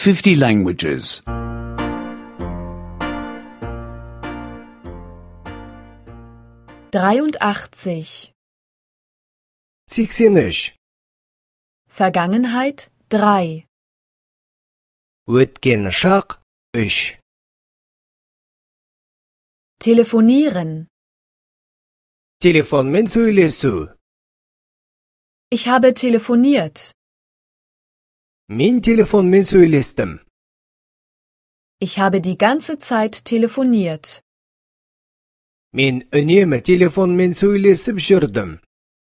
50 languages. 83. 83. Vergangenheit 3. Өткен шақ 3. Telefonieren. Телефонмен сөйлесу. Ich habe telefoniert. Мен телефонмен сөйлестім. Ich habe die ganze Zeit telefoniert. Мен үнемі телефонмен сөйлесіп жүрдім.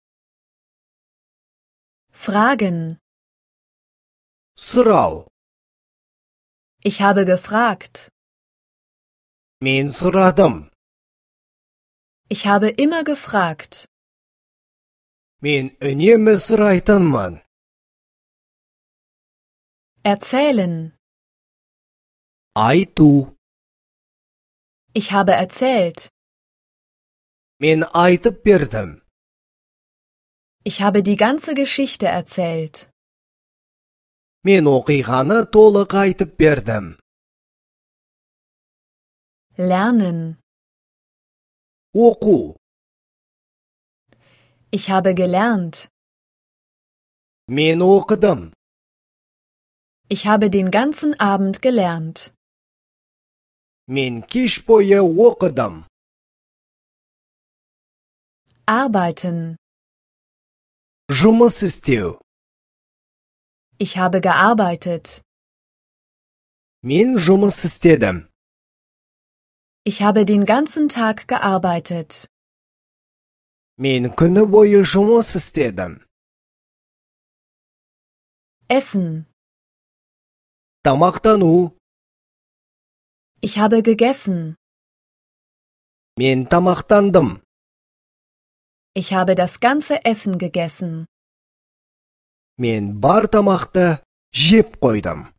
Fragen. Сұрау. Ich habe gefragt. Мен сұрадым. Ich habe immer gefragt. Мен үнемі сұрайтынмын. Erzählen. Айту. Ich habe erzählt. Мен айтып бердім. Ich habe die ganze Geschichte erzählt. Мен оқиғаны толық айтып бердім. Lernen. Оқу. Ich habe gelernt. Мен оқыдым. Ich habe den ganzen Abend gelernt. Мен кеш бойы оқыдым. Arbeiten. Жұмыс істеу. Ich habe gearbeitet. Мен жұмыс істедім. Ich habe den ganzen Tag gearbeitet. Мен күні бойы жұмыс істедім. Essen. Тамақтану. Ich habe gegessen. Мен тамақтандым. Ich habe das ganze Essen gegessen. Мен бар тамақты жеп қойдым.